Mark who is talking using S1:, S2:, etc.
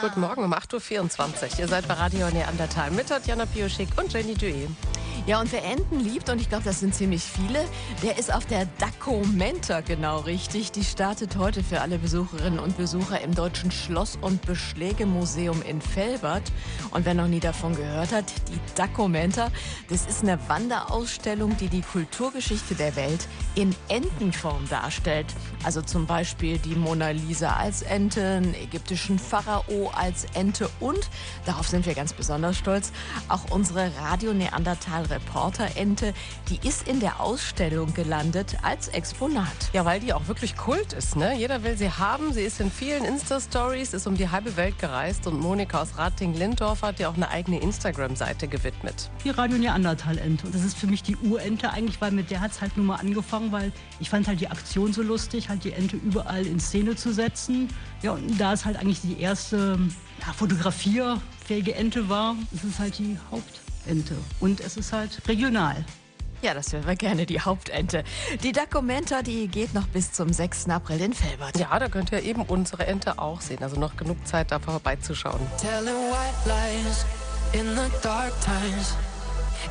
S1: Guten Morgen um 8:24 Uhr. Ihr seid bei Radio Neandertal mit Tatjana Pioschik und Jenny Dué.
S2: Ja, und wer Enten liebt, und ich glaube, das sind ziemlich viele, der ist auf der Dacomenta genau richtig. Die startet heute für alle Besucherinnen und Besucher im Deutschen Schloss- und Beschlägemuseum in Velbert. Und wer noch nie davon gehört hat, die Dacomenta, das ist eine Wanderausstellung, die die Kulturgeschichte der Welt in Entenform darstellt. Also zum Beispiel die Mona Lisa als Ente, einen ägyptischen Pharao als Ente und, darauf sind wir ganz besonders stolz, auch unsere Radio Neandertal Reporter-Ente, die ist in der Ausstellung gelandet als Exponat.
S1: Ja, weil die auch wirklich Kult ist, ne? Jeder will sie haben. Sie ist in vielen Insta-Stories, ist um die halbe Welt gereist und Monika aus Rating-Lindorf hat ihr auch eine eigene Instagram-Seite gewidmet.
S3: Die Radio Neandertal-Ente. Und das ist für mich die Urente eigentlich, weil mit der hat es halt nur mal angefangen, weil ich fand halt die Aktion so lustig, halt die Ente überall in Szene zu setzen. Ja, und da es halt eigentlich die erste fotografierfähige Ente war, ist es halt die Hauptente. Und es ist halt regional.
S2: Ja, das hören wir gerne, die Hauptente. Die Dacomenta, die geht noch bis zum 6. April in Velbert.
S1: Ja, da könnt ihr eben unsere Ente auch sehen. Also noch genug Zeit, da vorbeizuschauen.
S4: Telling white lies in the dark times.